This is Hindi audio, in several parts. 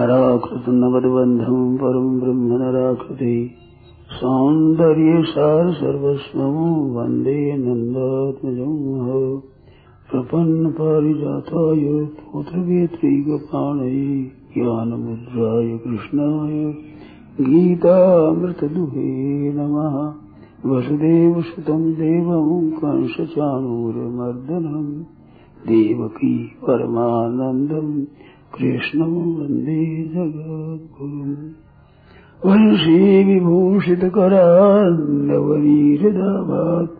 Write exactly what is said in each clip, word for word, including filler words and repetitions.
नाराकृत नवद्बन्धं परं ब्रह्म नराकृति सौन्दर्य सार सर्वस्वं वन्दे नन्दात्मजं प्रपन्न पारिजाताय पुत्रवेत्रैकपाणये ज्ञानमुद्राय कृष्णाय गीतामृतदुहे नमः। वसुदेवसुतं देवं कंसचाणूरमर्दनं देवकी परमानन्दं कृष्णं वन्दे जगद्गुरुम्। वंशी विभूषितकरान्नवनीरदाभात्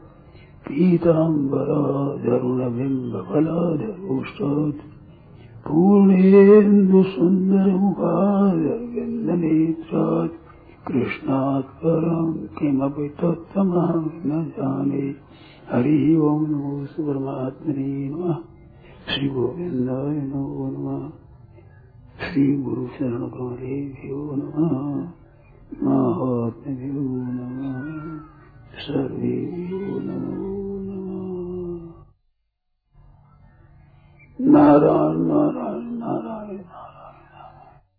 पीताम्बरादरुणबिम्बफलाधरोष्टात् पूर्णेन्दुसुन्दरमुखादरविन्दनेत्रात् कृष्णात् परं किमपि तत्त्वमहं न जाने। हरि ओं नमो परमात्मने नमः। श्री गोविन्दाय नमो नमः। श्री गुरु चरण कमलेभ्यो नमः। महात्म्यो नमः। सर्वेभ्यो नमो नमः। नारायण नारायण नारायण नारायण।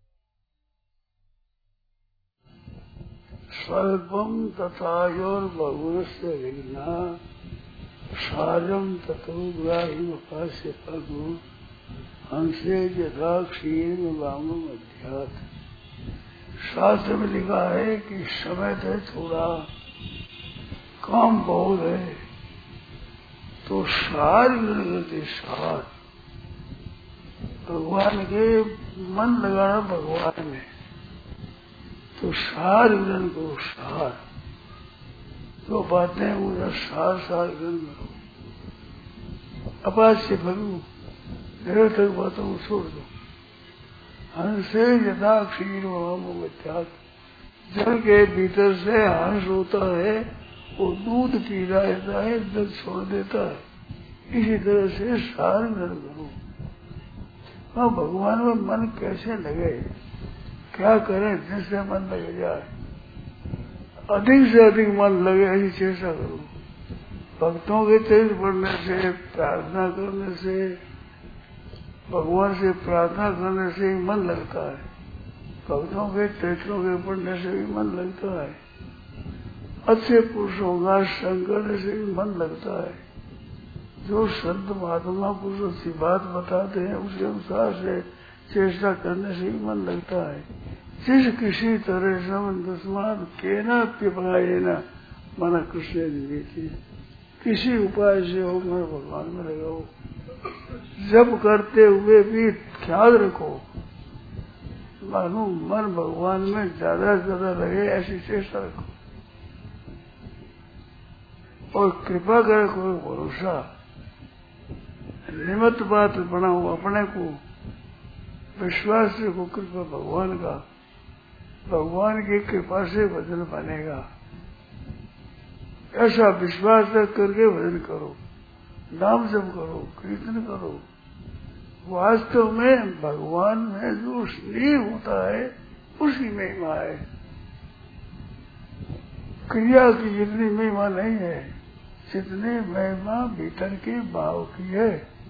स्वल्पं तथायोर्बहुरस्य विघ्ना सारं ततो ग्राह्य उपास्य फलु हंसे यथा क्षीर वामम अध्यात्। शास्त्र में लिखा है कि समय तो थोड़ा काम बहुत है तो सार करते सार भगवान के मन लगाना भगवान में तो सार ग्रहण करो। सार जो बातें उधर सार सार ग्रहण करो। अपास्य फलु निरर्थक बातों को छोड़ दो। हंसे यथा क्षीर वामत्यात। जल के भीतर से हंस होता है वो दूध पी रहता है जल छोड़ देता है। इसी तरह से सार ग्रहण करो। हाँ भगवान में मन कैसे लगे क्या करें जिससे मन लगे जाए अधिक से अधिक मन लगे ऐसी चेष्टा करो। भक्तों के चरित्र पढ़ने से प्रार्थना करने से भगवान से प्रार्थना करने से ही मन लगता है। भक्तों के चरित्रों के पढ़ने से भी मन लगता है। अच्छे पुरुषों का संग करने से भी मन लगता है। जो संत महात्मा पुरुष अच्छी बात बताते हैं उसके अनुसार से चेष्टा करने से भी मन लगता है। जिस किसी तरह समस्मान के न पिपाए न मन कृष्ण देती किसी उपाय से हो मन भगवान में लगाओ। जब करते हुए भी ख्याल रखो मानो मन भगवान में ज्यादा से ज्यादा लगे ऐसी चेष्टा रखो और कृपा करे कोई भरोसा निमित्त बात बनाओ अपने को विश्वास रखो कृपा भगवान का। भगवान की कृपा से भजन बनेगा ऐसा विश्वास रख करके भजन करो। नाम जप करो कीर्तन करो। वास्तव में भगवान में जो स्नेह होता है उसकी महिमा है। क्रिया की जितनी महिमा नहीं है जितनी महिमा भीतर के भाव की है।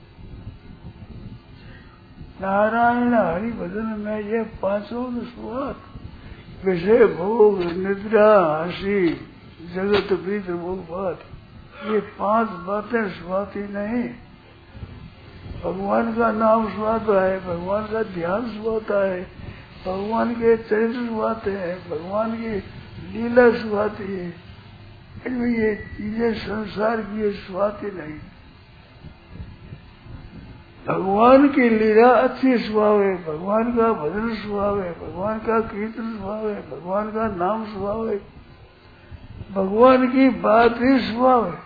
नारायण हरि भजन में ये पांचों शुरुआत विषय भोग निद्रा हंसी जगत प्रीत भोग बात ये पांच बातें स्वाती नहीं। भगवान का नाम सुहाता है भगवान का ध्यान सुहाता है भगवान के चरित्र सुहाते हैं भगवान की लीला सुहाती है। इनमें ये चीजें संसार की ये सुहाती नहीं। भगवान की लीला अच्छी स्वभाव है भगवान का भजन स्वभाव है भगवान का कीर्तन स्वभाव है भगवान का नाम स्वभाव है भगवान की बात ही स्वभाव है।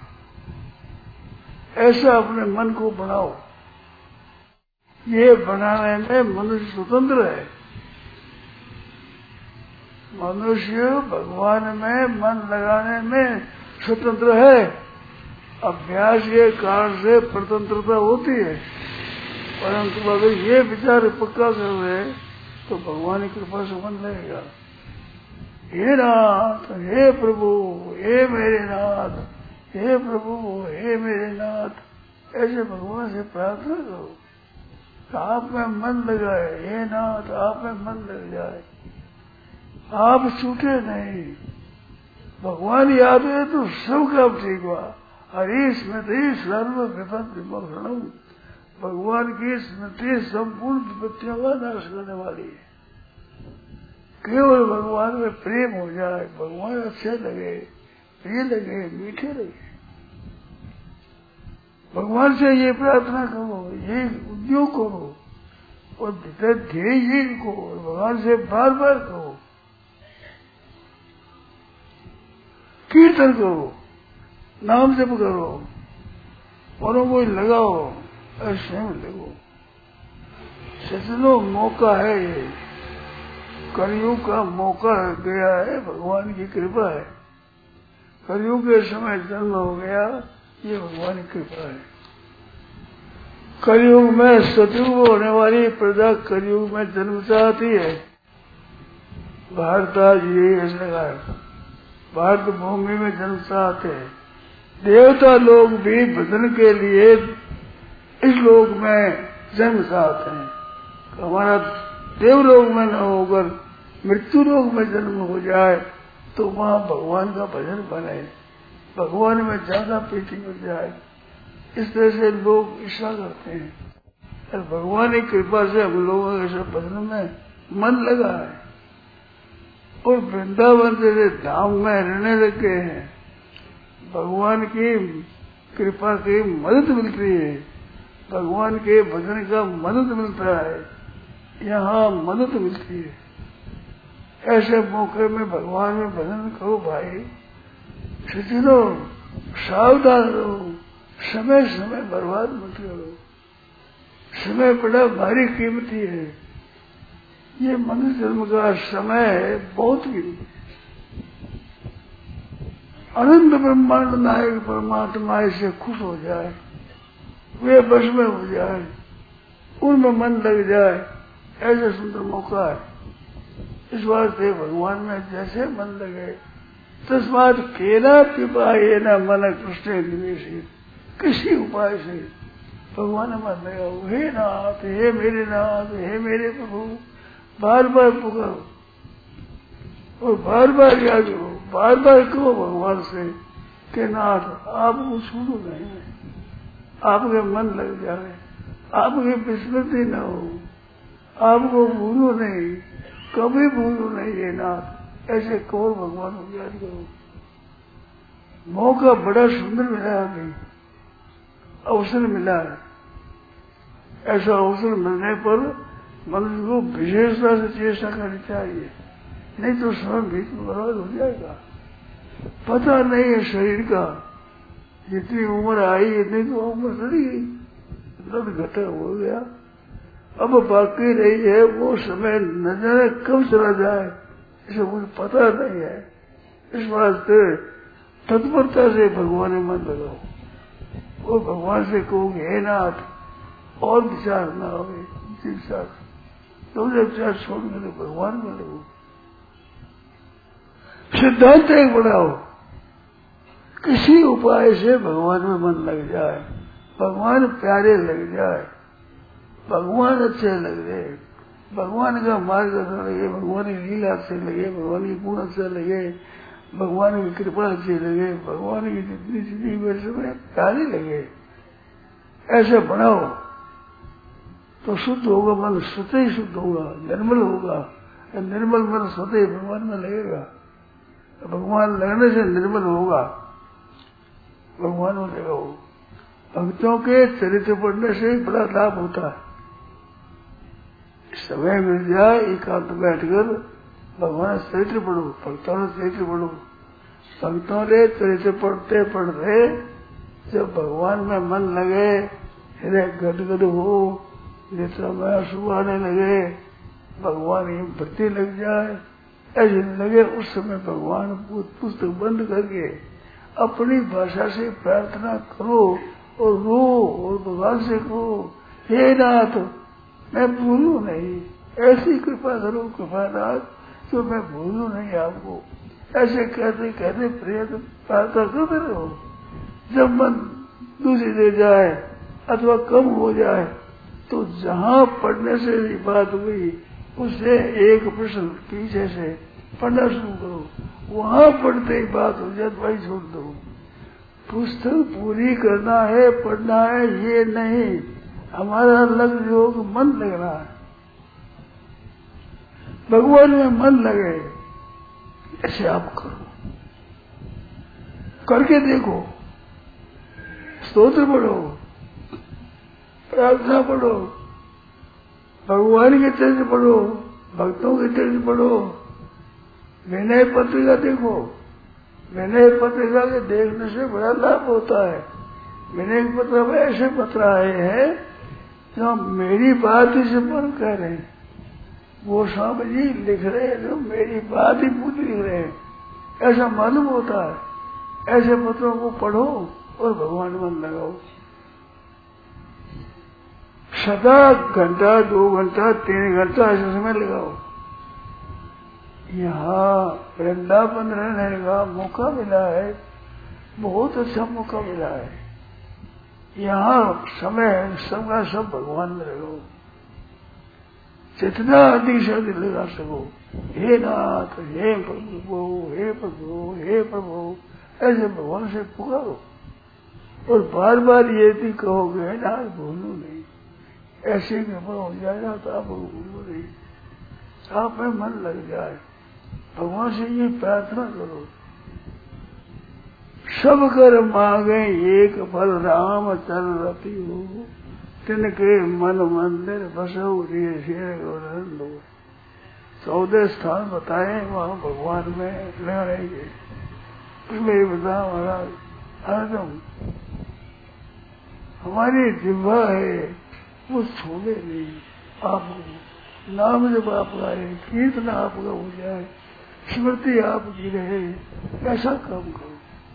ऐसा अपने मन को बनाओ। ये बनाने में मनुष्य स्वतंत्र है। मनुष्य भगवान में मन लगाने में स्वतंत्र है। अभ्यास के कारण से स्वतंत्रता होती है परंतु अगर ये विचार पक्का कर रहे तो भगवान की कृपा से मन लगेगा। हे नाथ हे प्रभु हे मेरे नाथ हे प्रभु हे मेरे नाथ ऐसे भगवान से प्रार्थना करो। आप में मन लगाए, हे नाथ आप में मन लग जाए, आप छूटे नहीं। भगवान याद है तो सबका ठीक हुआ। हरी स्मृति सर्व विपद विमोक्षणम, भगवान की स्मृति संपूर्ण विपत्तियों का नाश करने वाली है। केवल भगवान में प्रेम हो जाए, भगवान अच्छे लगे, प्रिय लगे, मीठे लगे, भगवान से ये प्रार्थना करो, ये उद्योग करो और ध्येय को भगवान से बार बार कहो, कीर्तन करो, नाम जप करो, और कोई लगाओ, ऐसे में लगो। सचनो मौका है ये, कलयुग का मौका गया है, भगवान की कृपा है। कलयुग के समय जन्म हो गया, ये भगवान की कृपा है। कलयुग में सतयुग होने वाली प्रजा कलयुग में जन्म चाहती है। भारत आज ये ऐसा है, भारत भूमि में जन्म चाहते हैं। देवता लोग भी भजन के लिए इस लोक में जन्म चाहते हैं। हमारा देवलोक में न होकर मृत्यु लोक में जन्म हो जाए तो वहाँ भगवान का भजन बने, भगवान में ज्यादा प्रीति मिल जाए। इस तरह से लोग इच्छा करते हैं और भगवान की कृपा से हम लोगों के सब भजन में मन लगा है और वृंदावन जैसे धाम में रहने लगे हैं। भगवान की कृपा की मदद मिलती है, भगवान के भजन का मदद मिलता है, यहाँ मदद मिलती है। ऐसे मौके में भगवान में भजन करो भाई, सचनो सावधान रहो, समय समय बर्बाद मत करो। समय बड़ा भारी कीमती है, ये मनुष्य जन्म का समय है, बहुत कीमती। अनंत ब्रह्मांड नायक परमात्मा इससे खुश हो जाए, वे बस में हो जाए, उनमें मन लग जाए, ऐसा सुंदर मौका है। इस वास्ते भगवान में जैसे मन लगे, तस्मात केना पिपाये न मन कृष्ण निवेशित, किसी उपाय से भगवान मन लगाओ। हे नाथ, हे मेरे नाथ, हे मेरे प्रभु, बार बार पुकारो और बार बार याद करो, बार बार कहो भगवान से कि नाथ आपको छोड़ो नहीं, आपके मन लग जाए, आपकी विस्मृति न हो, आपको भूलो नहीं, कभी भूलो नहीं ये नाथ। ऐसे कहो भगवान को याद करो। मौका बड़ा सुंदर मिला है, अभी अवसर मिला है। ऐसा अवसर मिलने पर मनुष्य को विशेषता से चेष्टा करनी चाहिए, नहीं तो समय बीच में बर्बाद हो जाएगा। पता नहीं है शरीर का, जितनी उम्र आई इतनी तो उम्र चली गई, दर्द घटा हो गया, अब बाकी रही है वो समय न जाने कब चला जाए, इसे मुझे पता नहीं है। इस वास्ते तत्परता से भगवान में मन लगाओ और भगवान से कहोगे हे नाथ और विचार न हो, विचार तो जब विचार छोड़ के भगवान में लगो। सिद्धांत एक बढ़ाओ, किसी उपाय से भगवान में मन लग जाए, भगवान प्यारे लग जाए, भगवान अच्छे लग रहे, भगवान का मार्ग अच्छा लगे, भगवान की लीला अच्छे लगे, भगवान की गुण अच्छे लगे, भगवान की कृपा अच्छी लगे, भगवान की जितनी जितनी मेरे समय प्यारी लगे, ऐसे बनाओ तो शुद्ध होगा मन, स्वतः ही शुद्ध होगा, निर्मल होगा। निर्मल मन स्वतः ही भगवान में लगेगा, भगवान लगने से निर्मल होगा, भगवान में लगाओ। भक्तों के चरित्र पढ़ने से ही बड़ा लाभ होता है। समय मिल जाए एकांत बैठकर भगवान चरित्र पढ़ो, भक्तों ने चरित्र पढ़ो। भक्तों ने चरित्र पढ़ते पढ़ते जब भगवान में मन लगे, हृदय गदगद हो, नेत्रों में आंसू आने लगे, भगवान की भक्ति लग जाए, ऐसे लगे उस समय भगवान पुस्तक बंद करके अपनी भाषा से प्रार्थना करो और रो और भगवान से कहो हे नाथ मैं भूलू नहीं, ऐसी कृपा करो कृपानाथ तो मैं भूलू नहीं आपको। ऐसे कहते कहते प्रयत्न प्रार्थना करते रहो। जब मन दूसरी दे जाए अथवा कम हो जाए तो जहाँ पढ़ने से ये बात हुई उससे एक प्रश्न पीछे से पढ़ना शुरू करो, वहाँ पढ़ते ही बात हो जाए भाई छोड़ दो। पुस्तक पूरी करना है, पढ़ना है, ये नहीं हमारा लग योग मन लगना है, भगवान में मन लगे, ऐसे आप करो, करके देखो, स्तोत्र पढ़ो, प्रार्थना पढ़ो, भगवान के चरित्र पढ़ो, भक्तों के चरित्र पढ़ो, विनय पत्रिका देखो। विनय पत्रिका के देखने से बड़ा लाभ होता है। विनय पत्रिका में ऐसे पत्र आए हैं जो मेरी बात ही से पर कह रहे हैं, वो स्वामी जी लिख रहे हैं जो मेरी बात ही पूरी लिख रहे हैं, ऐसा मालूम होता है। ऐसे पत्रों को पढ़ो और भगवान मन लगाओ। सदा घंटा, दो घंटा, तीन घंटा ऐसे समय लगाओ। यहाँ वृंदावन रहने का मौका मिला है, बहुत अच्छा मौका मिला है। यहाँ समय सबका सब भगवान में लगाओ, जितना अधिक से अधिक लगा सको। हे नाथ, हे प्रभु, हे प्रभु, हे प्रभु, ऐसे भगवान से पुकारो और बार बार ये भी कहोगे नाथ भूलू नहीं, ऐसे कृपा हो जाएगा तो आप भूलो नहीं, आप में मन लग जाए। भगवान से ये प्रार्थना करो, सब कर मांगे एक फल राम चल रति हो, तिनके मन मंदिर बसो रे शेर गौरंदो। चौदह स्थान बताए वहाँ भगवान में रहेंगे। मेरे बता महाराज, हरदम हमारी जिह्वा है वो छोड़े नहीं, आप नाम जब आप गाए, कीर्तन आपका हो जाए, स्मृति आपकी रहे, ऐसा काम करो।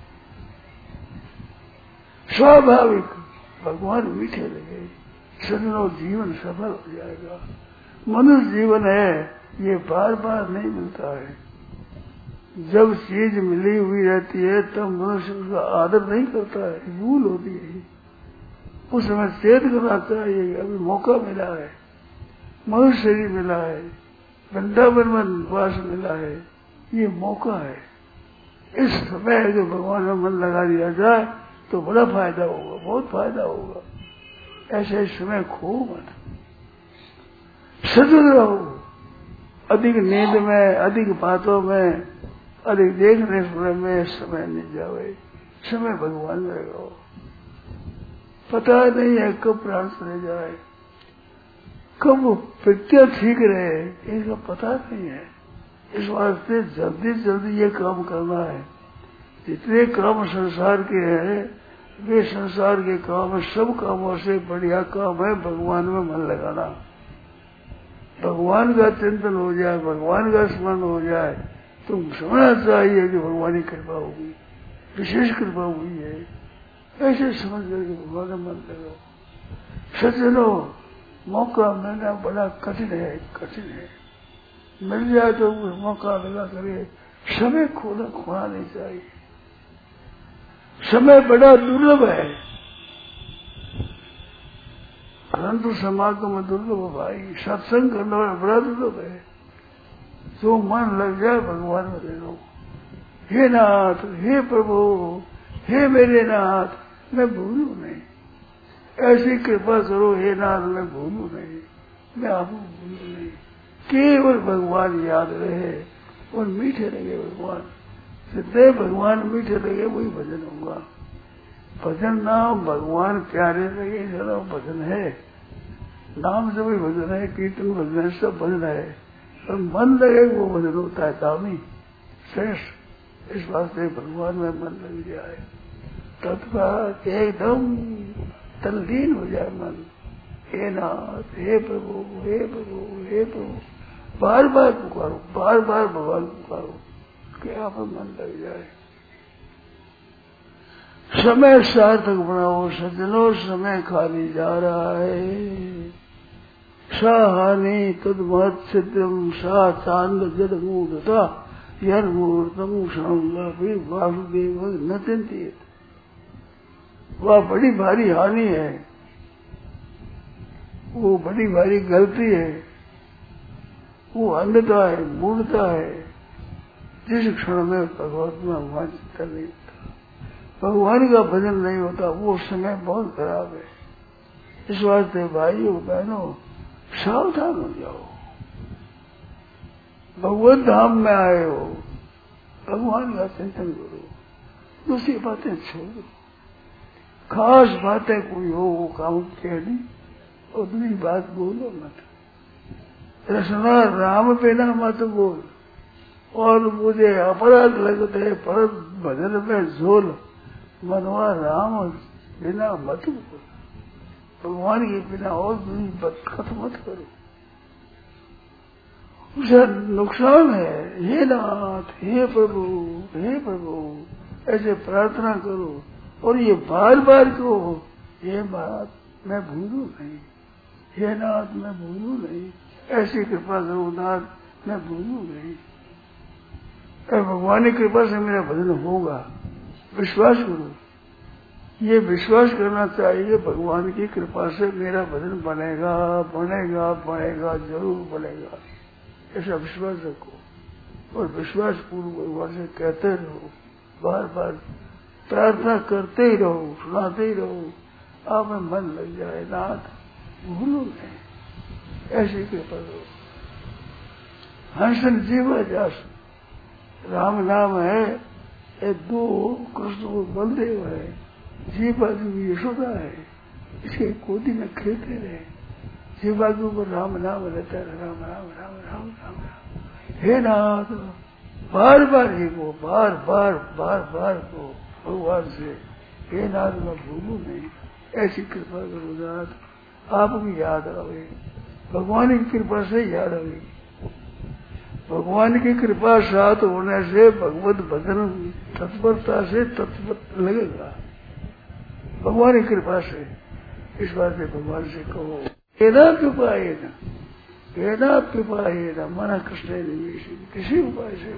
स्वाभाविक भगवान मीठे लगे, सदियों जीवन सफल हो जाएगा। मनुष्य जीवन है ये बार बार नहीं मिलता है। जब चीज मिली हुई रहती है तब मनुष्य उसका आदर नहीं करता है, भूल होती है। उस समय चेत करना चाहिए, अभी मौका मिला है, मनुष्य शरीर मिला है, वृंदावन में वास मिला है, ये मौका है। इस समय अगर भगवान में मन लगा दिया जाए तो बड़ा फायदा होगा, बहुत फायदा होगा। ऐसे समय खो मत, सजग रहो। अधिक नींद में, अधिक बातों में, अधिक देखने सुनने में समय नहीं जावे, समय भगवान में लगाओ। पता नहीं है कब प्राण चले जाए, कब प्रत्यय ठीक रहे, इसका पता नहीं है। इस वास्ते जल्दी जल्दी ये काम करना है। जितने काम संसार के हैं वे संसार के काम, सब कामों से बढ़िया काम है भगवान में मन लगाना। भगवान का चिंतन हो जाए, भगवान का स्मरण हो जाए, तुम समझना चाहिए कि भगवान की कृपा होगी, विशेष कृपा हुई है। ऐसे समझ करके भगवान में मन लगाओ। सज्जनों, मौका मिलना बड़ा कठिन है, कठिन है। मिल जाए तो उस मौका लगा करे, समय खोना खोना नहीं चाहिए। समय बड़ा दुर्लभ है, परंतु समागम दुर्लभ भाई, सत्संग करना बड़ा दुर्लभ है। जो मन लग जाए भगवान में ले लो। हे नाथ, हे प्रभु, हे मेरे नाथ, मैं भूलू नहीं, ऐसी कृपा करो। हे नाथ, मैं भूलू नहीं, मैं आपको भूलू नहीं। केवल भगवान याद रहे और मीठे लगे भगवान। जितने भगवान मीठे लगे वही भजन होगा। भजन नाम भगवान प्यारे लगे, जरा भजन है। नाम से भी भजन है, कीर्तन भजन है, सब भजन है, और मन लगे वो भजन होता है दामी श्रेष्ठ। इस वास्ते भगवान में मन लग जाए, तत्काल एकदम तल्लीन हो जाए मन। हे नाथ, हे प्रभु, हे प्रभु, हे प्रभु, बार बार पुकारो, बार बार भगवान पुकारो कि आप मन लग जाए। समय सार्थक बनाओ सज्जनों, समय खाली जा रहा है। साहानी तद महत सिद्धम सा चांद जद मूर्ता यन मूर्तम क्षण वासुदेव न चिंतित। वह बड़ी भारी हानि है। वो बड़ी भारी गलती है, वो अंधता है, मूढ़ता है। जिस क्षण में भगवत में भगवान चिंतन नहीं होता, भगवान का भजन नहीं होता, वो समय बहुत खराब है। इस वास्ते भाइयों बहनों सावधान हो जाओ। भगवत धाम में आए हो, भगवान का चिंतन करो, दूसरी बातें छोड़ो। खास बातें कोई हो वो काम कह दी और दूसरी बात बोलो मत। रसना राम बिना मत बोल, और मुझे अपराध लगते है पर भजन में झोल, मनवा राम बिना मत बोल। भगवान के बिना और दूसरी बात मत करो, उसे नुकसान है। हे नाथ, हे प्रभु, हे प्रभु, ऐसे प्रार्थना करो। और ये बार बार कहो, हे नाथ मैं भूलूं नहीं, हे नाथ मैं भूलूं नहीं, ऐसी कृपा करो नाथ मैं भूलूं नहीं। भगवान की कृपा से मेरा भजन होगा, विश्वास करो। ये विश्वास करना चाहिए, भगवान की कृपा से मेरा भजन बनेगा, बनेगा, बनेगा, जरूर बनेगा, ऐसा विश्वास रखो। और विश्वास पूर्व भगवान से कहते रहो, बार बार प्रार्थना करते ही रहो, सुनाते ही रहो, आप में मन लग जाए, नाथ भूलो नहीं, ऐसी कृपा करो। हंसन जीवा जास राम नाम है, ये दो कृष्ण को बलदेव है, जीवा जी यशोदा है, इसके गोदी में खेलते रहे। जीवा के ऊपर राम नाम रहता है, राम राम राम राम राम राम। हे नाथ बार बार ही को, बार बार बार बार को भगवान से, हे नाथ मैं भूलूं नहीं, ऐसी कृपा करो नाथ। आपकी याद आवे, भगवान की कृपा से याद आवेगी। भगवान की कृपा साथ होने से भगवत भजन तत्परता से तत्पर लगेगा, भगवान की कृपा से। इस बात से भगवान से कहो, केना कृपा है ना, केना कृपा है ना, मना कृष्ण निवेश किसी उपाय से।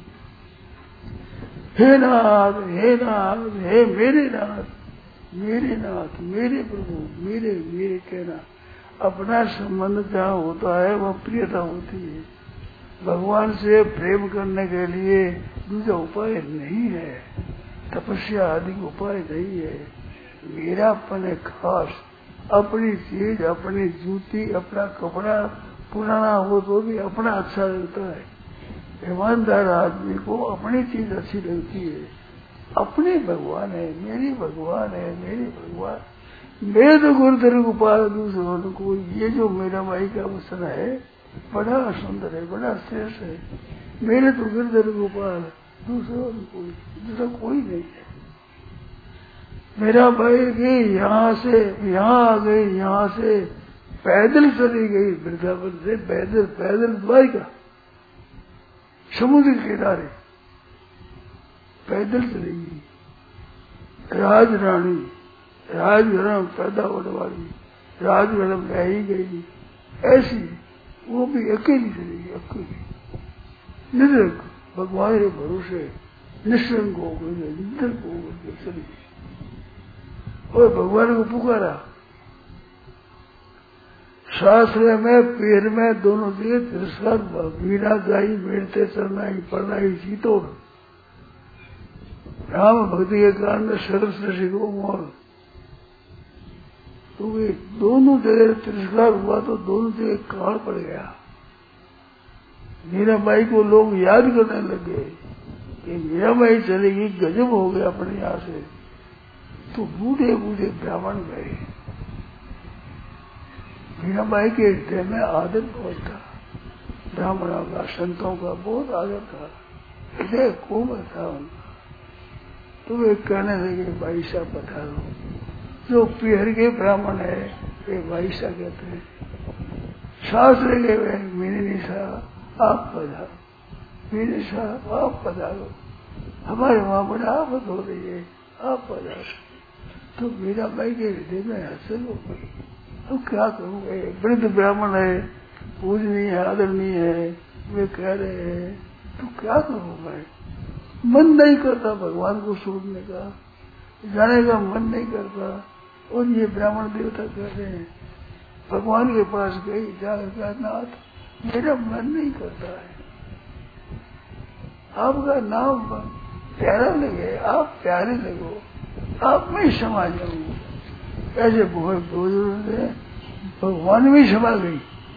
हे नाथ, हे नाथ, हे मेरे नाथ, मेरे नाथ, मेरे प्रभु, मेरे मेरे कहना। अपना संबंध जहाँ होता है वह प्रियता होती है। भगवान से प्रेम करने के लिए दूसरा उपाय नहीं है, तपस्या आदि उपाय नहीं है। मेरापन है खास, अपनी चीज, अपनी जूती, अपना कपड़ा पुराना हो तो भी अपना अच्छा लगता है। ईमानदार आदमी को अपनी चीज अच्छी लगती है। अपने भगवान है, मेरी भगवान है, मेरी भगवान। मेरे तो गुरुधर गोपाल दूसरों को, ये जो मेरा भाई का वचन है बड़ा सुंदर है, बड़ा श्रेष्ठ है। मेरे तो गुरुधर गोपाल, दूसरों को दूसरा कोई नहीं है। मेरा भाई गई यहाँ से, यहाँ आ गई, यहाँ से पैदल चली गई वृंदावन से, पैदल पैदल द्वारिका समुद्र के किनारे पैदल चली गई। राज रानी, राजघर में पैदा होने वाली, राजघर में रह ही गई, ऐसी वो भी अकेली चली गई, अकेली निर्धक भगवान के भरोसे निश्चंग हो गई, निर्धक हो गई, चली गई। और भगवान को पुकारा। शास्त्र में पैर में दोनों जगह तिरस्कार, वीणा गाई, मेड़ते चरनाई पढ़नाई सीतोड़। राम भक्ति के कारण सरस रसिको मोर, तो वे दोनों जगह तिरस्कार हुआ तो दोनों जगह काल पड़ गया। मीराबाई को लोग याद करने लगे कि मीराबाई चलेगी, गजब हो गया अपने यहाँ से। तो बूढ़े बूढ़े ब्राह्मण गए। मीराबाई के हृदय में आदर बहुत था, ब्राह्मणों का, संतों का बहुत आदर था, हृदय कोमल था उनका। तो वे कहने लगे भाई साहब बता दो, जो पिहर के ब्राह्मण है वे भाई साहब कहते हैं। शास्त्र ले गए, मीनी साहब आप पधारो, मीनी साहब आप पधारो, हमारे वहां बड़ा आफत हो रही है, आप पधारो। तो मीराबाई के हृदय में हसल हो गई। अब क्या करूंगा, वृद्ध ब्राह्मण है, पूजनीय है, आदरणीय है, वे कह रहे हैं, तो क्या करूं मैं। मन नहीं करता भगवान को सुनने का, जाने का मन नहीं करता। और ये ब्राह्मण देवता कह रहे हैं भगवान के पास गई, जाकर कहा नाथ मेरा मन नहीं करता है, आपका नाम प्यारा लगे, आप प्यारे लगो, आप में समा जाऊंगा। ऐसे बहुत बुजुर्ग थे, भगवान में समा गई।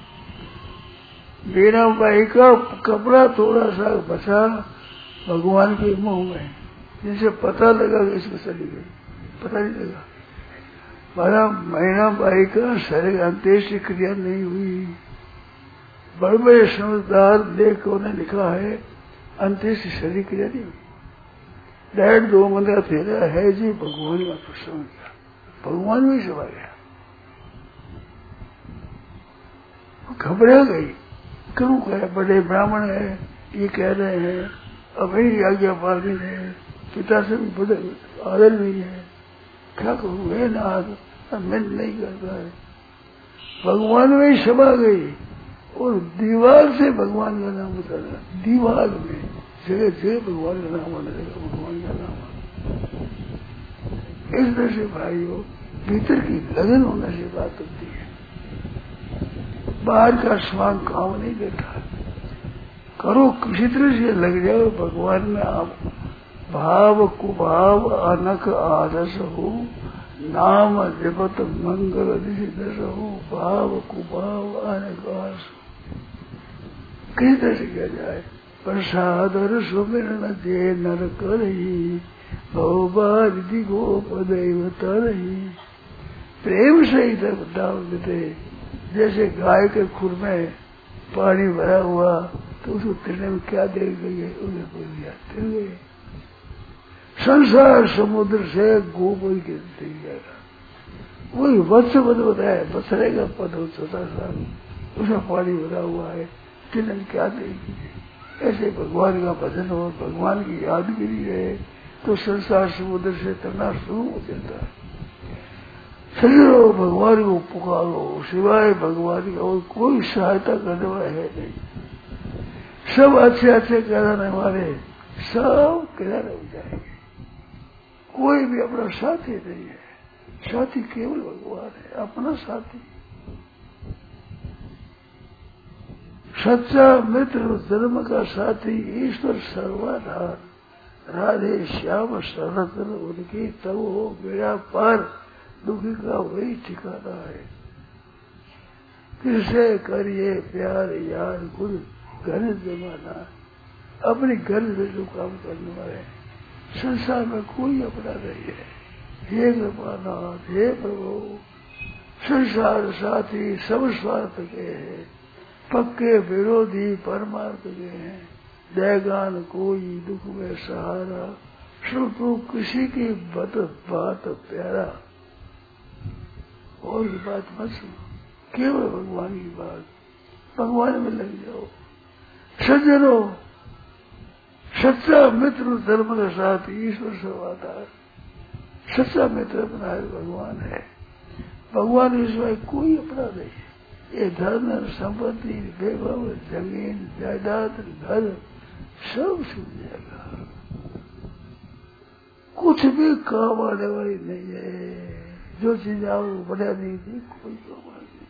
मीरा बाई का कपड़ा थोड़ा सा बचा भगवान के मुंह में, जिसे पता लगा कि इसमें चली गई, पता नहीं लगा। बड़ा मीरा बाई का शरीर अंत्येष्टि क्रिया नहीं हुई। बड़े बड़े समझदार लेखकों ने लिखा है अंत्येष्टि शरीर क्रिया नहीं हुई, डायरेक्ट दो मंदिर फेरा है जी भगवान का प्रसन्न किया, भगवान में समा गया। घबरा गई, क्यों कहे बड़े ब्राह्मण है, ये कह रहे हैं अब मेरी आज्ञा पालन है, पिता से भी बड़े आदर भी है, क्या करूँ है नाथ, मैं नहीं करता है। भगवान में ही समा गई और दीवार से भगवान का नाम उतरा, दीवार में जगह जगह भगवान का नाम आने लगा, भगवान का नाम। इस तरह से भाइयों भीतर की लगन होने से बात होती है, बाहर का स्वांग काम नहीं देता। करो किसी तरह से लग जाओ भगवान में, आप भाव कुभाव अनक आदर्श हो, नाम जपत मंगल दस हो, भाव कुभाव अनक आदर्श किस तरह से किया जाए। प्रसाद और सुमिरन जे नर करही, भवबारिधि गोपदैवत रही। प्रेम से ही तब दाव देते, जैसे गाय के खुर में पानी भरा हुआ तो उसको तिरने में क्या दे गई है, उन्हें बोल दिया तिर गए। संसार समुद्र से गोबर के दे जाएगा, वही वत्स पद बताया, बसरे का पद हो छोटा सा, उसमें पानी भरा हुआ है, तिरने में क्या देगी। ऐसे भगवान का भजन हो, भगवान की यादगिरी है तो संसार समुद्र से तरना शुरू हो जाता है। चलो भगवान को पुकारो, सिवाय भगवान का और कोई सहायता करने वाला है नहीं। सब अच्छे अच्छे कराने वाले सब किनारे हो जाएंगे, कोई भी अपना साथी नहीं है। साथी केवल भगवान है, अपना साथी। सच्चा मित्र धर्म का साथी ईश्वर सर्वाधार, राधे श्याम सरतन उनकी तब हो बेड़ा पार, दुखी का वही ठिकाना है। किससे करिए प्यार यार गुरु घर जमाना, अपने घर में जो काम करने वाले संसार में कोई अपना नहीं है। हे कृपानाथ, हे प्रभु, संसार साथी सब स्वार्थ के हैं, पक्के विरोधी परमार्थ के हैं। दैगान कोई दुख में सहारा, सुन तू किसी की बत बात प्यारा। और की बात मत सुनो, केवल भगवान की बात, भगवान में लग जाओ। सज्जनों, सच्चा मित्र धर्म के साथ ईश्वर सर्वाधार, सच्चा मित्र अपना है भगवान है। भगवान के सिवाय कोई अपना नहीं है। ये धन संपत्ति वैभव जमीन जायदाद घर सब छूट जाएगा, कुछ भी काम आने वाली नहीं है। जो चीज आप बढ़िया नहीं थी, कोई काम नहीं,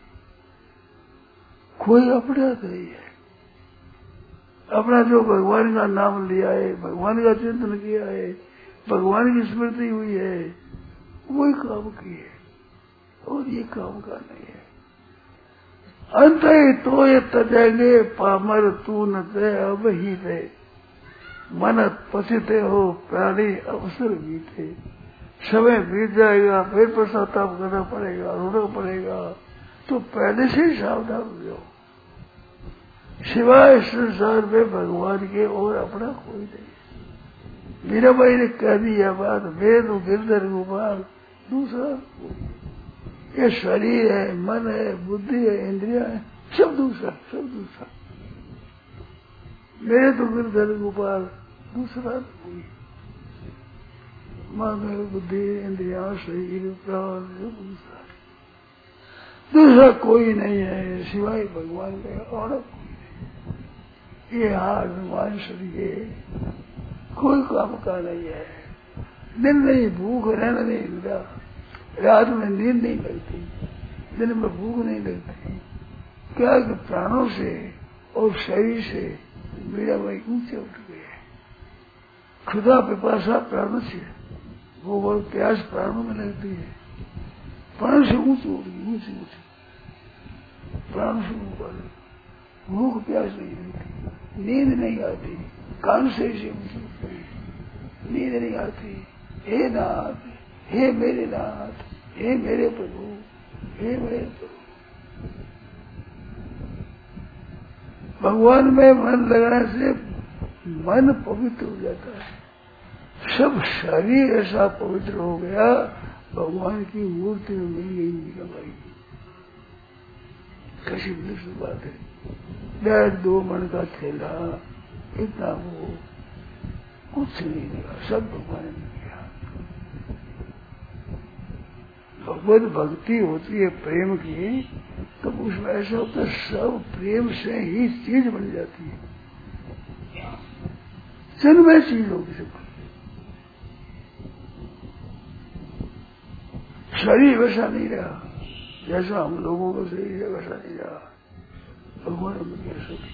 कोई अपना नहीं है। अपना जो भगवान का नाम लिया है, भगवान का चिंतन किया है, भगवान की स्मृति हुई है, वही काम की है, और ये काम का नहीं है। अंत ही तो ये तजेंगे पामर तू न ते अब ही थे, मन पसीते हो प्राणी अवसर बीते। समय बीत जाएगा, फिर पश्चाताप करना पड़ेगा, रोना पड़ेगा, तो पहले से ही सावधान हो जाओ। सिवाय संसार में भगवान के और अपना कोई नहीं। मीरा बाई ने कह दिया बात, वेद गिरधर गोपाल दूसरा कोई। ये शरीर है, मन है, बुद्धि है, इंद्रिया है, सब दूसरा, सब दूसरा। मेरे तो गिरधर गोपाल दूसरा कोई। मन बुद्धि इंद्रिया शरीर प्राण सब दूसरा, दूसरा कोई नहीं है सिवाय भगवान के, और कोई नहीं। ये हाथ भगवान शरीर कोई काम का नहीं है। दिन नहीं भूख रहना नहीं मिलता, रात में नींद नहीं लगती, दिन में भूख नहीं लगती। क्या कि प्राणों से और शरीर से मेरा भाई ऊंचे उठ गए। खुदा पिपासा प्राणों से, वो और प्यास प्राणों में लगती है, प्राण से ऊंची उठ गई, ऊंची ऊंची प्राण से ऊपर। भूख प्यास नहीं लगती, नींद नहीं आती, कान से ऊंची उठ गई, नींद नहीं आती। हे नाथ, हे मेरे नाथ, हे मेरे प्रभु, हे मेरे प्रभु। भगवान में मन लगाने से मन पवित्र हो जाता है। सब शरीर ऐसा पवित्र हो गया, भगवान की मूर्ति में मिल गई मीरा बाई। कैसी विलक्षण बात है। डेढ़ दो मन का थैला, इतना वो कुछ नहीं दिया, सब भगवान ने दिया। भगवत भक्ति होती है प्रेम की, तो उसमें ऐसा होता है सब प्रेम से ही चीज बन जाती है। जन्म चीज होगी सब। शरीर वैसा नहीं रहा जैसा हम लोगों का शरीर है, वैसा नहीं रहा। भगवान ने सभी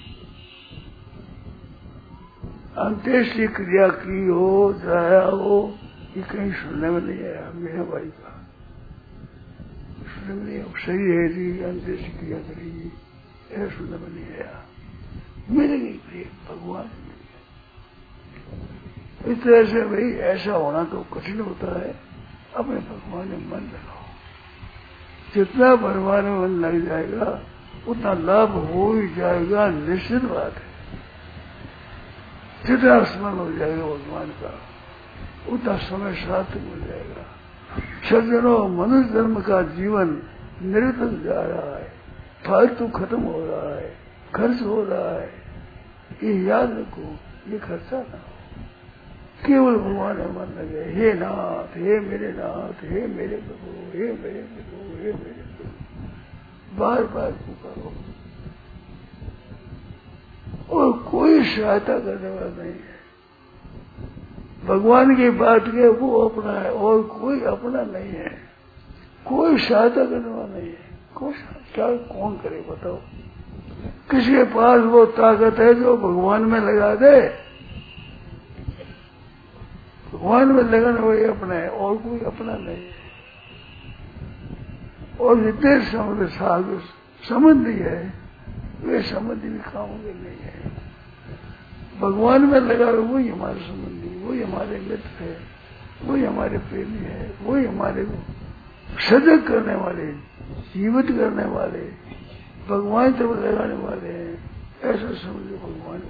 अंत्येष्टि क्रिया की हो, जाया हो, ये कहीं सुनने में नहीं आया। मेरा भाई का सुनने में नहीं आया। शरीर है जी, अंत्येष्टि क्रिया करेगी, ऐसा सुनने में नहीं आया। मिलेगी प्रेम भगवान। इस तरह से भाई ऐसा होना तो कठिन होता है। अपने भगवान में मन लगाओ। जितना भगवान में मन लग जाएगा उतना लाभ हो ही जाएगा, निश्चित बात है। जितना स्मरण हो जाएगा भगवान का, उतना समय साथ मिल जाएगा। सज्जनों, मनुष्य धर्म का जीवन निरंतर जा रहा है, फालतू खत्म हो रहा है, खर्च हो रहा है। ये याद रखो, ये खर्चा ना हो, केवल भगवान में मन लगे। हे नाथ, हे मेरे नाथ, हे मेरे प्रभु, हे मेरे प्रभु, हे मेरे प्रभु, बार बार पुकारो। और कोई सहायता करने वाला नहीं है। भगवान की बात के वो अपना है और कोई अपना नहीं है। कोई सहायता करने वाला नहीं है। कोई क्या कौन करे बताओ। किसी के पास वो ताकत है जो भगवान में लगा दे, भगवान में लगन वही अपना है और कोई अपना नहीं है। और जितने समझ साधु संबंधी है, वे संबंधी भी काम के नहीं है। भगवान में लगा वही हमारे संबंधी, वही हमारे मित्र है, वही हमारे प्रेमी है, वही हमारे सजग करने वाले, जीवित करने वाले, भगवान तरफ लगाने वाले हैं। ऐसा समझो भगवान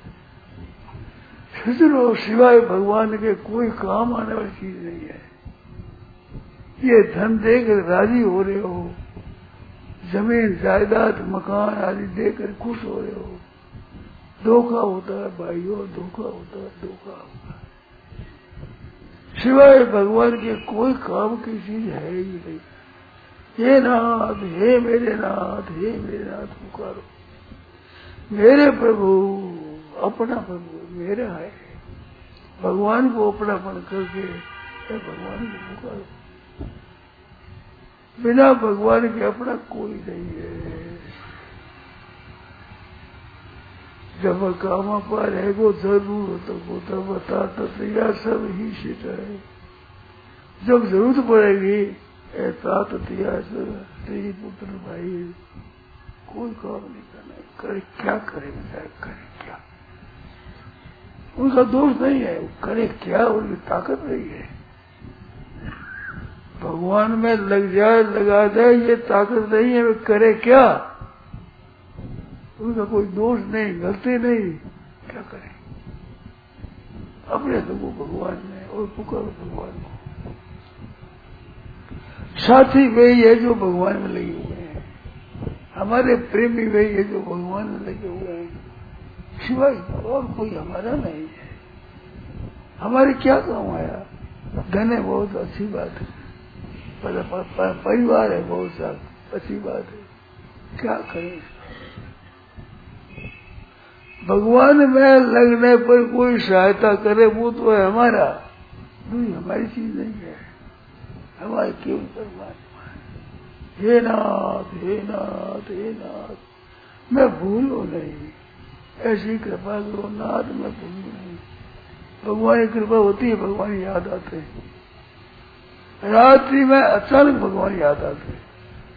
है। सिवाय भगवान के कोई काम आने वाली चीज नहीं है। ये धन देकर राजी हो रहे हो, जमीन जायदाद मकान आदि देकर खुश हो रहे हो, धोखा होता है भाइयों, धोखा होता है, धोखा होता है। सिवाय भगवान के कोई काम की चीज है ही नहीं। हे नाथ, हे मेरे नाथ, हे मेरे नाथ पुकारो। मेरे प्रभु, अपना प्रभु मेरा है। भगवान को अपनापन करके भगवान को पुकारो। बिना भगवान के अपना कोई नहीं है। जब कामा पर है वो जरूर तो होता बता तो यह सब ही सिद्ध है। जब जरूरत पड़ेगी तात तेरी पुत्र भाई कोई काम नहीं करना, करे क्या करे बेचारे, करे क्या। उनका दोष नहीं है, करे क्या, उनकी ताकत नहीं है। भगवान में लग जाए लगा दे, ये ताकत नहीं है, वे करे क्या। उनका कोई दोष नहीं, गलती नहीं, क्या करे। अपने तो वो भगवान में और पुकारो भगवान को। साथी वही है जो भगवान में लगे हुए हैं, हमारे प्रेमी वही है जो भगवान में लगे हुए हैं। सिवाय और कोई हमारा नहीं है। हमारे क्या काम आया। धन है बहुत अच्छी बात है, परिवार है बहुत अच्छी बात है, क्या करें। भगवान में लगने पर कोई सहायता करे वो तो है हमारा, नहीं हमारी चीज नहीं है। हमारे केवल परमात्मा है। हे नाथ हे नाथ हे नाथ मैं भूलू नहीं, ऐसी कृपा करो नाथ मैं भूलू नहीं। भगवान की कृपा होती है, भगवान याद आते हैं। रात्रि में अचानक भगवान याद आते हैं।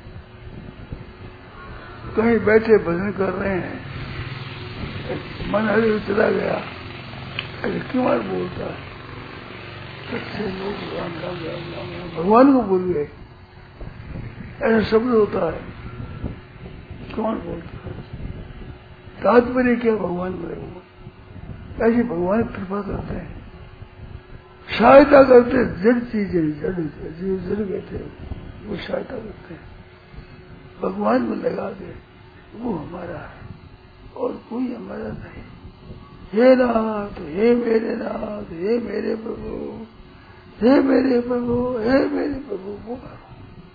कहीं बैठे भजन कर रहे हैं, मन हरे चला गया, अरे क्यों आज बोलता है, सच्चे लोग राम राम राम राम भगवान को भूल गए, ऐसा शब्द होता है, कौन बोलता है? तात्पर्य क्या भगवान बोले, ऐसी भगवान कृपा करते हैं, सहायता करते हैं। जड़ चीजें जड़ जो जड़ गए थे वो सहायता करते हैं, भगवान में लगा दे, वो हमारा है और कोई हमारा नहीं। हे नाथ हे मेरे नाथ हे मेरे प्रभु हे मेरे प्रभु हे मेरे प्रभु पुकारो,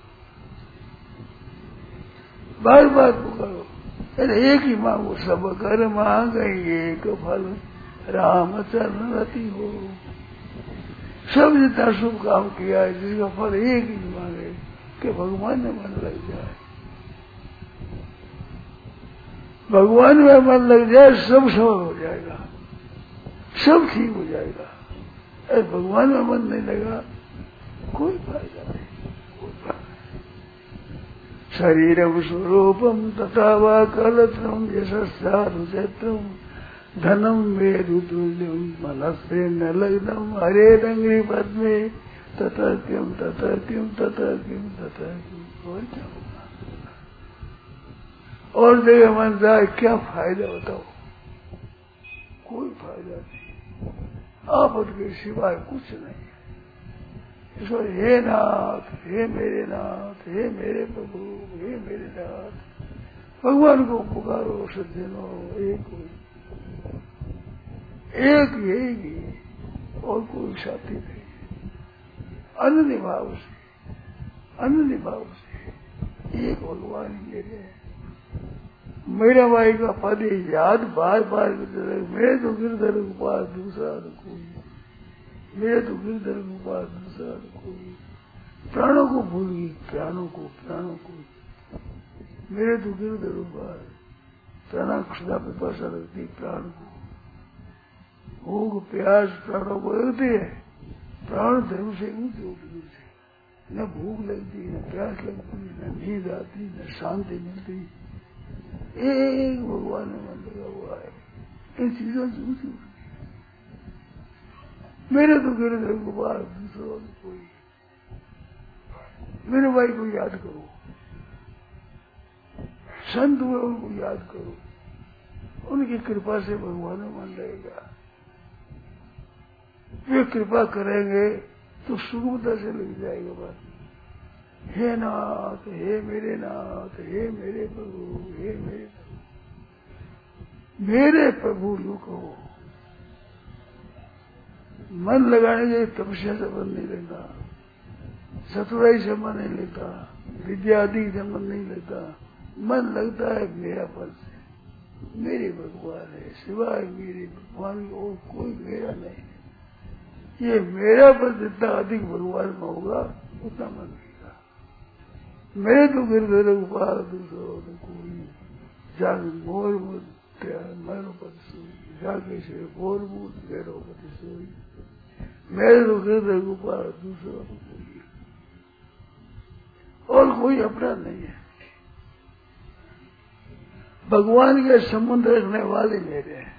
बार बार पुकारो। अरे एक ही मांगो, सब कर मांगेंगे एक फल राम चरण रति हो। सब जितना शुभ काम किया है जिसका फल एक ही मांगे कि भगवान में मन लग जाए, भगवान में मन लग जाए सब सफल हो जाएगा, सब ठीक हो जाएगा। अरे भगवान में मन नहीं लगा कोई फायदा नहीं, कोई फायदा नहीं। शरीरम स्वरूपम तथा वा कलत्रम यशस्साधु चैत्रम धनम मेरु तुल्यम मनस्से न लग्नम हरे रंगरी पद्मे तथा किम तथा किम तथा किम तथा किम। और क्या होगा? और जगह मन जाए क्या फायदा बताओ? कोई फायदा नहीं, आपद के सिवाय कुछ नहीं है। इसलिए हे नाथ हे मेरे नाथ हे मेरे प्रभु हे मेरे नाथ, भगवान को पुकारो सज्जनों, एक एक यही और कोई साथी नहीं। अनन्य भाव से अनन्य भाव से एक भगवान मेरे हैं। मेरा भाई का पद याद बार बार मेरे तो गिरधर उपास दूसरा कोई, मेरे तो गिरधर उपास दूसरा कोई। प्राणों को भूल गई, प्राणों को प्राणों को मेरे तो गिरधर उपास, प्राणा खुशदा पिपासा लगती प्राण को, भूख प्यास प्राणों को लगती है। प्राण धर्म से ऊंचे उठने से न भूख लगती न प्यास लगती न नींद आती न शांति मिलती, एक भगवान में मन लगा हुआ है। इन चीजों से ऊंची उठती, मेरे तो गिरधर गोपाल दूसरा कोई। मेरे भाई को याद करो, संत हुए उनको याद करो, उनकी कृपा से भगवान में मन लगेगा। वे कृपा करेंगे तो सुगमता से लग जाएगा बात। हे नाथ हे मेरे नाथ हे मेरे प्रभु हे मेरे प्रभु, मेरे प्रभु यू कहो। मन लगाने के तपस्या से मन नहीं लगता, चतुराई से मन नहीं लगता, विद्या आदि से मन नहीं लगता, मन लगता है मेरा पद से। मेरे भगवान है, सिवाय मेरे भगवान और कोई मेरा नहीं। ये मेरा पद जितना अधिक भगवान में होगा उतना मन लगेगा। मेरे तो गिरधर उपास दूसरा कोई, जाग मोर मेरो पद सोई, जागे से मोर मूल मेरो पद सोई। मेरे तो गिरधर उपास दूसरा कोई, और कोई अपना नहीं है। भगवान के संबंध रखने वाले मेरे हैं,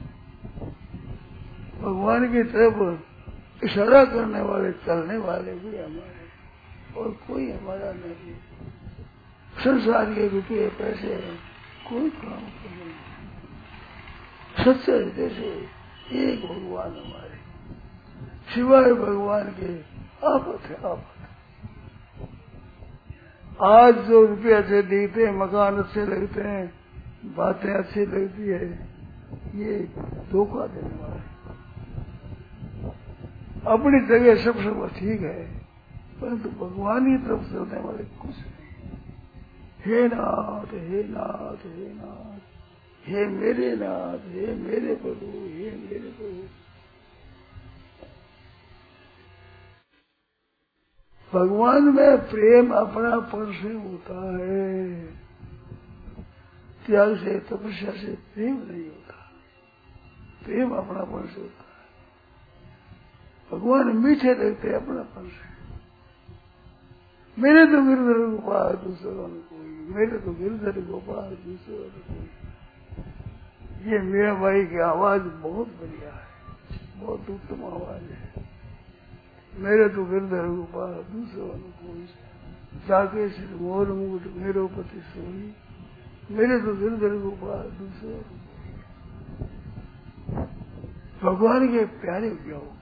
भगवान की तरफ इशारा करने वाले चलने वाले भी हमारे, और कोई हमारा नहीं। संसार के रुपये पैसे कोई काम नहीं, सच्चे हृदय से एक भगवान हमारे, सिवाय भगवान के आफत है आफत। आज जो रुपये अच्छे दिखते हैं, मकान अच्छे लगते हैं, बातें अच्छी लगती है, ये धोखा देने वाले। अपनी जगह सब सब ठीक है, परंतु भगवान की तरफ से होने वाले कुछ नहीं। हे नाथ हे नाथ हे नाथ हे मेरे नाथ हे मेरे प्रभु हे मेरे प्रभु। भगवान में प्रेम अपनापन से होता है, त्याग से तपस्या से प्रेम नहीं होता, प्रेम अपनापन से होता है। भगवान मीठे लगते हैं अपनापन से। मेरे तो गिरधर गोपाल दूसरों ने कोई, मेरे तो गिरधर गोपाल दूसरों ने कोई। ये मेरा भाई की आवाज बहुत बढ़िया है, बहुत उत्तम आवाज है। मेरे तो गिरधर गोपाल दूसरों ने कोई, जाके सिर मोर मुकुट मेरो पति सोई, मेरे तो गिरधर गोपाल दूसरों ने कोई। भगवान के प्यारे क्या हो,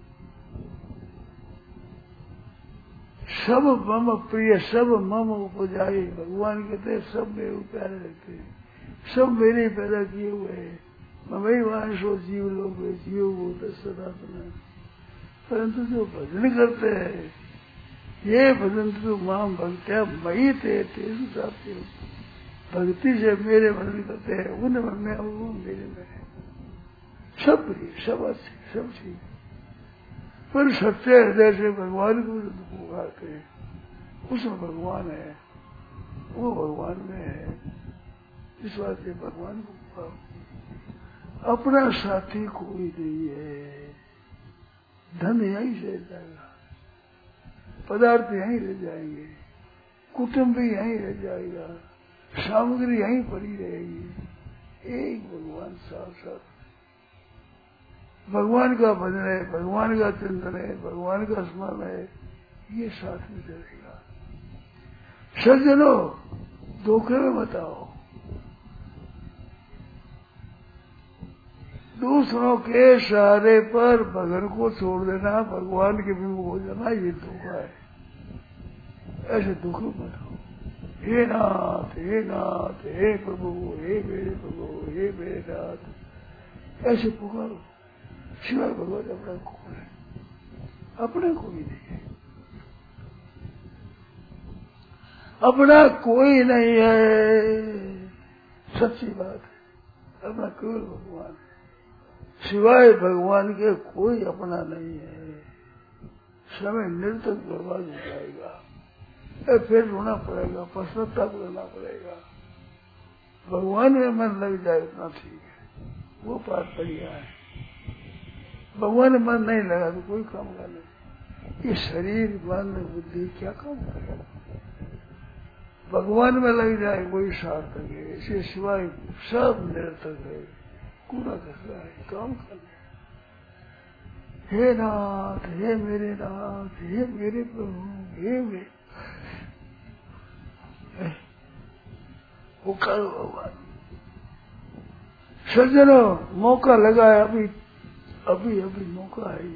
सब मम प्रिय सब मम उपजाए। भगवान कहते हैं सब मेरे प्यारे लगते हैं, सब मेरे पैदा किए हुए हैं। ममई वांशो जीव लोग जीव भूत सनातन। परंतु जो भजन करते हैं, ये भजन तो माम भक्त्या मई थे तेज प्राप्ति हो, भक्ति से मेरे भजन करते हैं, उनमें मैं वो मेरे में है। सब प्रिय, सब अच्छे, सब ठीक, पर सच्चे हृदय से भगवान को जो पुकारते हैं, उसमें भगवान है, वो भगवान में है। इस बात से भगवान को पुकारो। अपना साथी कोई नहीं है। धन यहीं से रह जाएगा, पदार्थ यहीं रह जाएंगे, कुटुंब भी यहीं रह जाएगा, सामग्री यहीं पड़ी रहेगी। एक भगवान साक्षात, भगवान का भजन है, भगवान का चिंतन है, भगवान का स्मरण है, ये साथ में चलेगा। सज्जनों, धोखे में बताओ, दूसरों के सहारे पर भगवान को छोड़ देना, भगवान के विमुख हो जाना, ये धोखा है। ऐसे धोखे मत हो। हे नाथ, हे नाथ, हे प्रभु, हे मेरे प्रभु, हे मेरे नाथ, ऐसे पुकारो। शिवाय भगवान अपना कौन है? अपना कोई नहीं है, अपना कोई नहीं है, सच्ची बात है। अपना केवल भगवान है, सिवाय भगवान के कोई अपना नहीं है। समय निरंतर बर्बाद हो जाएगा, फिर रोना पड़ेगा, पश्चाताप करना पड़ेगा। भगवान में मन लग जाए उतना ठीक है, वो बात बढ़िया है। भगवान में मन नहीं लगा तो कोई काम का नहीं। ये शरीर मन बुद्धि क्या काम करेगा? भगवान में लग जाए वही सार्थक है, इसके सिवाय सब निरर्थक है, कूड़ा कचरा है, काम करना। हे नाथ, हे मेरे नाथ, हे मेरे प्रभु, हे मेरे पुकारो भगवान। सज्जनों, मौका लगा है, अभी अभी अभी मौका है,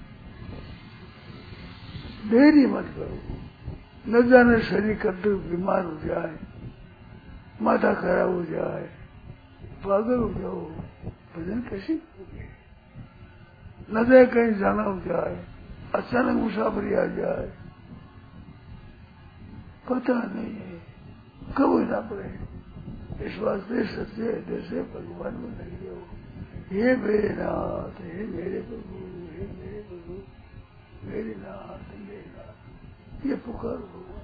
देरी मत करो। न जाने शरीर कद्दू बीमार हो जाए, माथा खराब हो जाए, पागल हो जाओ, भजन कैसे करोगे? न जाए कहीं जाना हो जाए, अचानक मुसाफरी आ जाए, पता नहीं है कब होना पड़े। इस वास्ते सच्चे हृदय से भगवान में लगे हो। हे मेरे नाथ, हे मेरे प्रभु, हे मेरे प्रभु, मेरे नाथ, मेरे नाथ, ये पुकार भगवान।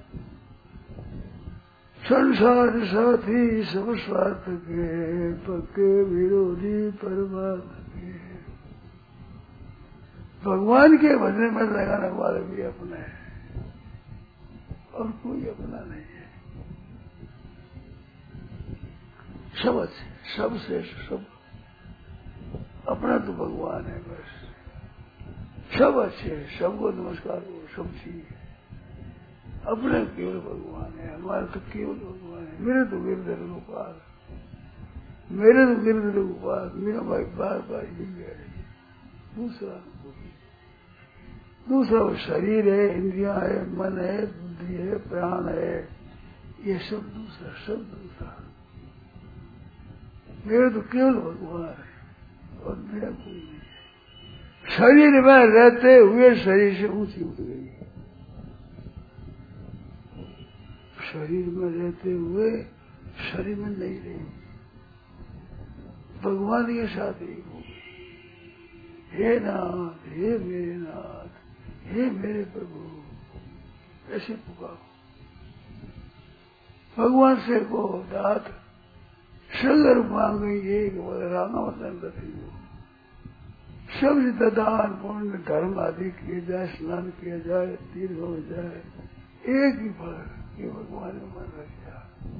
संसार साथी सब स्वार्थ के, पक्के विरोधी परमात्मा के। भगवान के भजन में लगाने वाले भी अपने हैं और कोई अपना नहीं है। सब अच्छे, सब श्रेष्ठ, सब अपना तो भगवान है बस। सब अच्छे, सबको नमस्कार हो, सब ठीक है। अपने केवल भगवान है, हमारे तो केवल भगवान है। मेरे तो गिरधर गोपाल, मेरे तो गिरधर गोपाल, मेरा भाई बार बार यही कह रही। दूसरा दूसरा वो शरीर है, इंद्रियां है, मन है, बुद्धि है, प्राण है, ये सब दूसरा, सब दूसरा। मेरे तो केवल भगवान है और मेरा कोई नहीं है। शरीर में रहते हुए शरीर से ऊंची उठ गई, शरीर में रहते हुए शरीर में नहीं रही, भगवान के साथ एक हो गई। हे नाथ, हे मेरे नाथ, हे मेरे प्रभु, ऐसे पुकारो। भगवान से को दात सगर मांगे एक रामावतन रखी हो। सब दान पुण्य धर्म आदि किए जाए, स्नान किया जाए, तीर्थ हो जाए, एक ही फल ये भगवान ने मन रखा।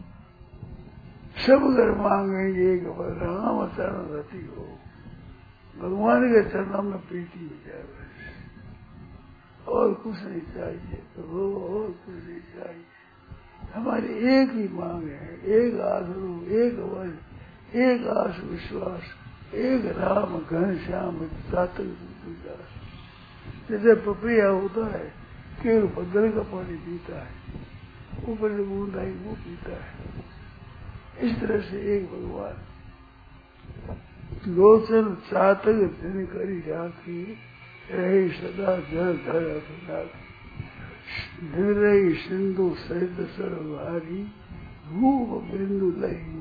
सब अगर मांगे एक फल रामावतन रति हो। भगवान के चरणों में प्रीति हो जाए बस, और कुछ नहीं चाहिए प्रभु, और कुछ नहीं चाहिए। हमारी एक ही मांग है, एक आसरू, एक वश, एक आस विश्वास, एक राम घन श्याम सातक दास। जैसे पपैया होता है केवल बदल का पानी पीता है, ऊपर से बूंद आई वो पीता है, इस तरह से एक भगवान लोचन चातक दिन करी राखी, रहे सदा जल धर निर्णय सिंधु सहित सर्वहारी, रूप बिंदु लही।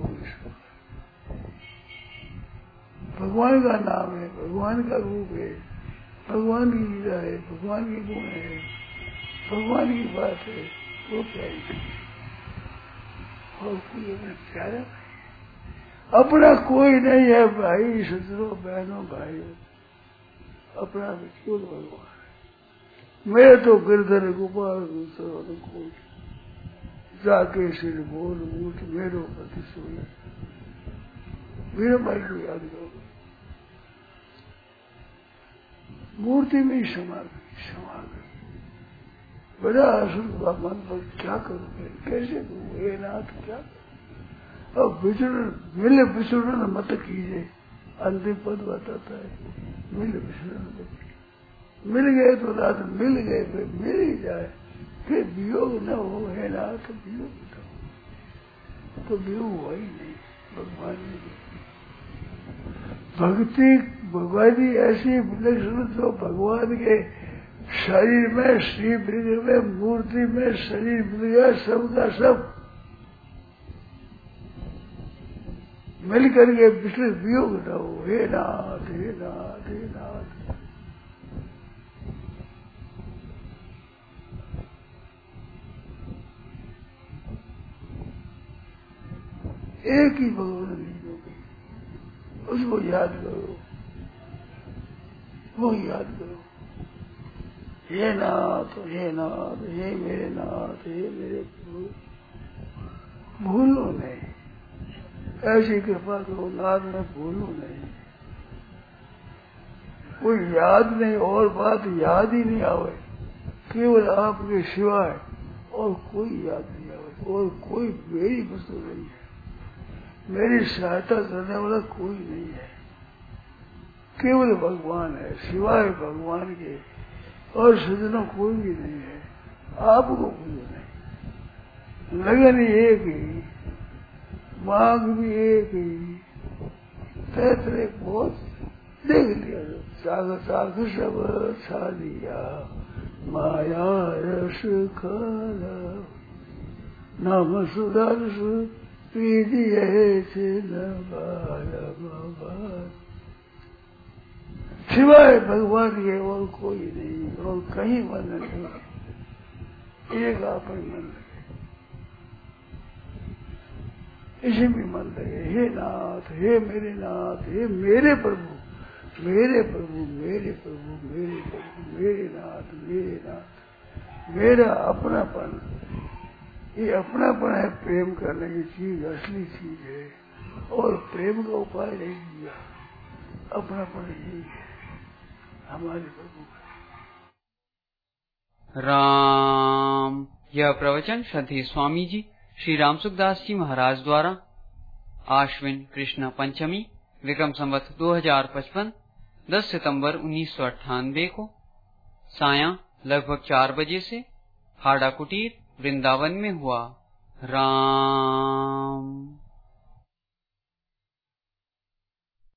भगवान का नाम है, भगवान का रूप है, भगवान की लीला है, भगवान के गुण है, भगवान की बात है, वो प्यारी और कोई अपना प्यारा नहीं, अपना कोई नहीं है भाई, ससुरों बहनों भाइयों, अपना केवल भगवान है। मैं तो गिरधर गोपाल कोट जाके सिर बोल उठ मेरो पति सोया। मेरे भाई को याद करो, मूर्ति में ही समा गई, समा गई। बड़ा असुर मन पर क्या करूँ, कैसे करूँ, ये नाथ क्या करूँ। अब विचरण मिले विचरण मत कीजिए, अंतिम पद बताता है, मिले विचरण मत। मिल गए तो रात मिल गए, फिर मिल ही जाए, फिर वियोग न हो, है नाथ वियोग न हो, तो वियोग हुआ ही नहीं। भगवान ने भक्ति भगवानी ऐसी विलक्षण जो भगवान के शरीर में, श्री वृद्ध में, मूर्ति में शरीर मिल गया, सबका सब मिल करके विशेष वियोग न हो, हे नाथ हे नाथ हे नाथ। एक ही भगवान लीलो, उसको याद करो, वो याद करो। हे नाथ हे नाथ, हे मेरे नाथ, हे मेरे प्रभु, भूलो नहीं, ऐसी कृपा करो नाथ में भूलो नहीं। कोई याद नहीं, और बात याद ही नहीं आवे, केवल आपके सिवाय और कोई याद नहीं आवे, और कोई मेरी वस्तु नहीं है, मेरी सहायता करने वाला कोई नहीं है, केवल भगवान है, सिवाय भगवान के और सज्जनों कोई भी नहीं है। आपको कोई नहीं, लगन एक ही, मांग भी एक ही, तैतरे बहुत देख लिया, साग साग सब छा लिया, माया रस खाला, नाम सुदर्श सिवाय भगवान के और कोई नहीं, और कहीं मन नहीं, एक आप ही मन लगे, इसी में मन लगे। हे नाथ हे मेरे नाथ, हे मेरे प्रभु, मेरे प्रभु मेरे प्रभु मेरे प्रभु, मेरे नाथ मेरे नाथ। मेरा अपनापन, ये अपनापन है प्रेम करने की चीज, असली चीज है, और प्रेम का उपाय नहीं दिया, अपनापन यही है हमारे प्रभु का। राम। यह प्रवचन श्रद्धेय स्वामी जी श्री रामसुखदास जी महाराज द्वारा आश्विन कृष्ण पंचमी विक्रम संवत दो हजार पचपन दस सितंबर उन्नीस सौ अट्ठानबे को सायं लगभग चार बजे से हाड़ा कुटीर वृंदावन में हुआ। राम।